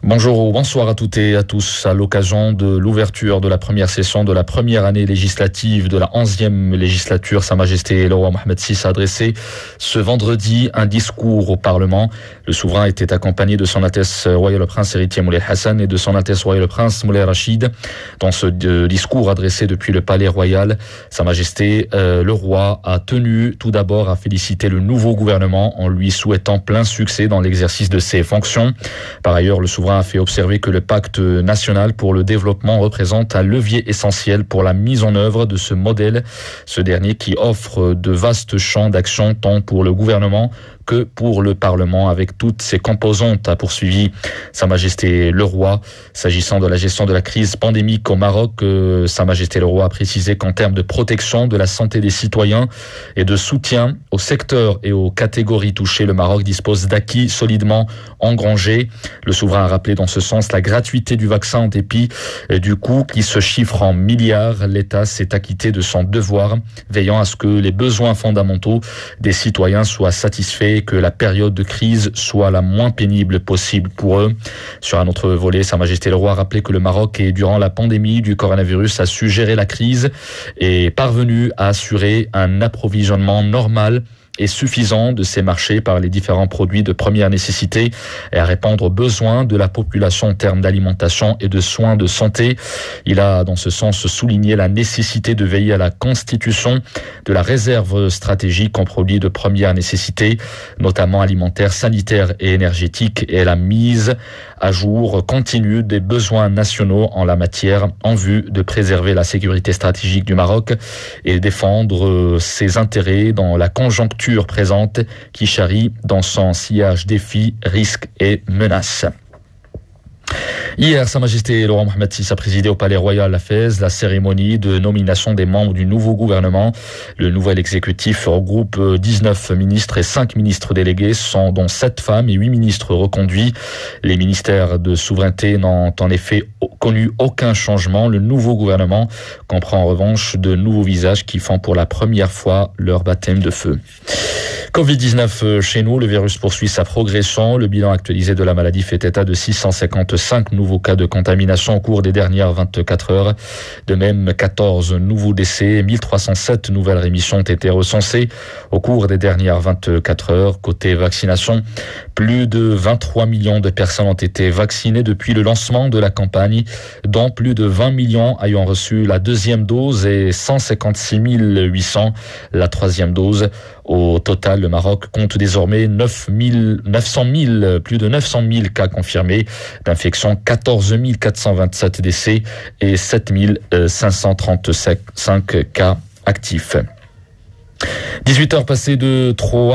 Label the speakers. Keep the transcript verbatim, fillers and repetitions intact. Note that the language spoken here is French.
Speaker 1: Bonjour ou bonsoir à toutes et à tous. À l'occasion de l'ouverture de la première session de la première année législative de la onzième législature, Sa Majesté le roi Mohammed six a adressé ce vendredi un discours au Parlement. Le souverain était accompagné de son Altesse Royale le Prince héritier Moulay Hassan et de son Altesse Royale le Prince Moulay Rachid. Dans ce discours adressé depuis le Palais Royal, Sa Majesté euh, le roi a tenu tout d'abord à féliciter le nouveau gouvernement en lui souhaitant plein succès dans l'exercice de ses fonctions. Par ailleurs, le souverain a fait observer que le pacte national pour le développement représente un levier essentiel pour la mise en œuvre de ce modèle, ce dernier qui offre de vastes champs d'action tant pour le gouvernement que pour le Parlement avec toutes ses composantes, a poursuivi Sa Majesté le Roi. S'agissant de la gestion de la crise pandémique au Maroc, euh, Sa Majesté le Roi a précisé qu'en termes de protection de la santé des citoyens et de soutien au secteur et aux catégories touchées, le Maroc dispose d'acquis solidement engrangés. Le souverain a rappelé dans ce sens la gratuité du vaccin en dépit du coût qui se chiffre en milliards. L'État s'est acquitté de son devoir, veillant à ce que les besoins fondamentaux des citoyens soient satisfaits et que la période de crise soit la moins pénible possible pour eux. Sur un autre volet, Sa Majesté le Roi a rappelé que le Maroc, et durant la pandémie du coronavirus, a su gérer la crise et est parvenu à assurer un approvisionnement normal et suffisant de ces marchés par les différents produits de première nécessité et à répondre aux besoins de la population en termes d'alimentation et de soins de santé. Il a dans ce sens souligné la nécessité de veiller à la constitution de la réserve stratégique en produits de première nécessité, notamment alimentaires, sanitaires et énergétiques, et à la mise à jour continue des besoins nationaux en la matière en vue de préserver la sécurité stratégique du Maroc et défendre ses intérêts dans la conjoncture présente qui charrie dans son sillage défis, risques et menaces. Hier, Sa Majesté le roi Mohammed six a présidé au Palais Royal à Fès la cérémonie de nomination des membres du nouveau gouvernement. Le nouvel exécutif regroupe dix-neuf ministres et cinq ministres délégués, sont dont sept femmes et huit ministres reconduits. Les ministères de souveraineté n'ont en effet connu aucun changement. Le nouveau gouvernement comprend en revanche de nouveaux visages qui font pour la première fois leur baptême de feu. covid dix-neuf chez nous, le virus poursuit sa progression. Le bilan actualisé de la maladie fait état de six cent cinquante-cinq nouveaux cas de contamination au cours des dernières vingt-quatre heures. De même, quatorze nouveaux décès, mille trois cent sept nouvelles rémissions ont été recensées au cours des dernières vingt-quatre heures. Côté vaccination, plus de vingt-trois millions de personnes ont été vaccinées depuis le lancement de la campagne, dont plus de vingt millions ayant reçu la deuxième dose et cent cinquante-six mille huit cents la troisième dose. Au total, le Maroc compte désormais neuf cent mille, plus de neuf cent mille cas confirmés d'infection, quatorze mille quatre cent vingt-sept décès et sept mille cinq cent trente-cinq cas actifs. dix-huit heures passées de trois